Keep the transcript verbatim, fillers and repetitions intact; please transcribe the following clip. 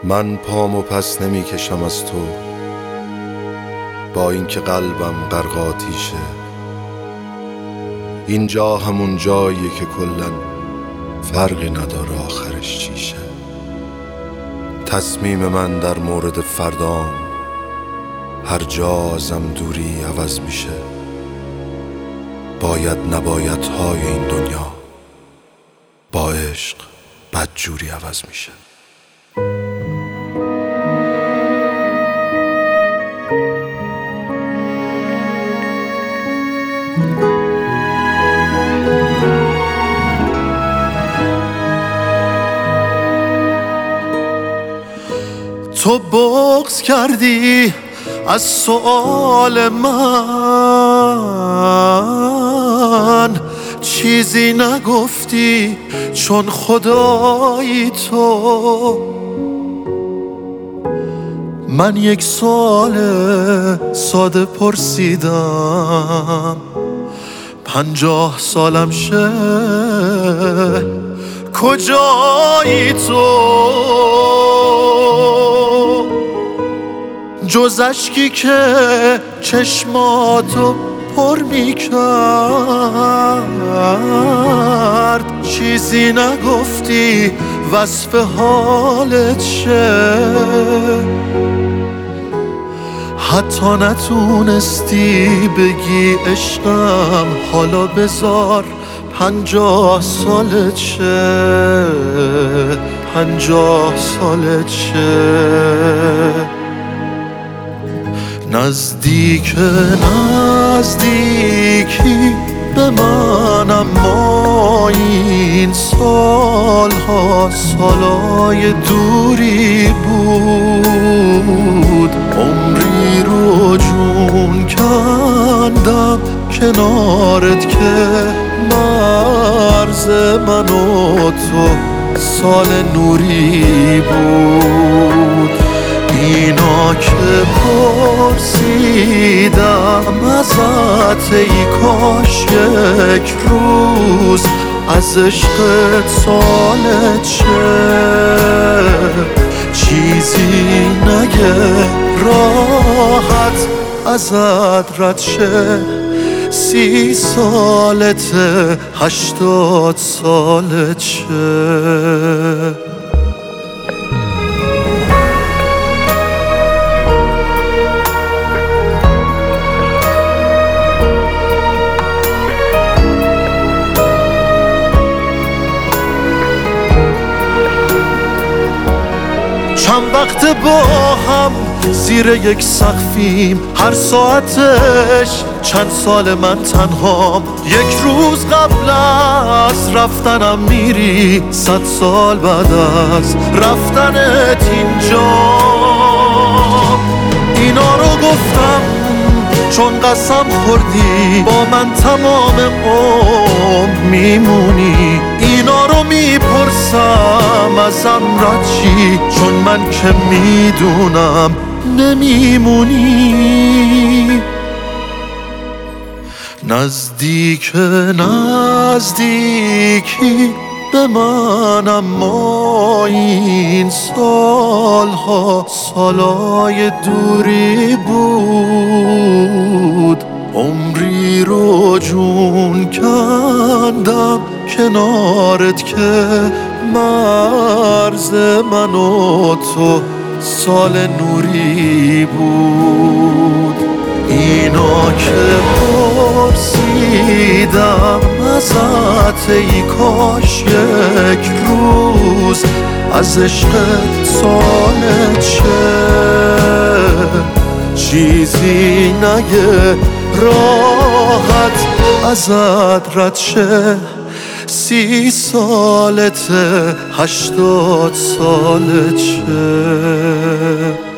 من پامو پس نمی کشم از تو، با اینکه قلبم غرق آتیشه. اینجا همون جاییه که کلن فرقی نداره آخرش چیشه. تصمیم من در مورد فردام هر جا ازم دوری عوض میشه. باید نباید های این دنیا با عشق بدجوری عوض میشه. تو بغض کردی از سؤال من، چیزی نگفتی چون خدایی تو. من یک سوال ساده پرسیدم، پنجاه سالم شه کجایی تو؟ جز اشکی که چشماتو پر میکرد، چیزی نگفتی وصف حالت شه. حتی نتونستی بگی عشقم، حالا بذار پنجاه سالت شه، پنجاه سالت شه. نزدیک نزدیکی به من، اما این سالها سالای دوری بود. عمری رو جون کندم کنارت که مرز من و تو سال نوری بود. اینا که پرسیدم ازت، ای کاش یک روز از عشقت سالت شه. چیزی نگه راحت ازت رد شه. سی سالته هشتاد سالت شه. چند وقت با هم زیر یک سقفیم، هر ساعتش چند سال من تنهام. یک روز قبل از رفتنم میری، صد سال بعد از رفتنت اینجا. اینا رو گفتم چون قسم خوردی با من تمام عمر میمونی. اینا رو میپرسم ازم رد چی، چون من که میدونم نمیمونی. نزدیک نزدیکی به من، اما این سالها سالای دوری بود. عمری رو جون کندم کنارت که مرز من و تو سال نوری بود. اینا که پرسیدم ازت، ای کاش یک روز از عشقت سالت شه. چیزی نگه راحت ازت رد شه. سی سالته هشتاد سالت شه.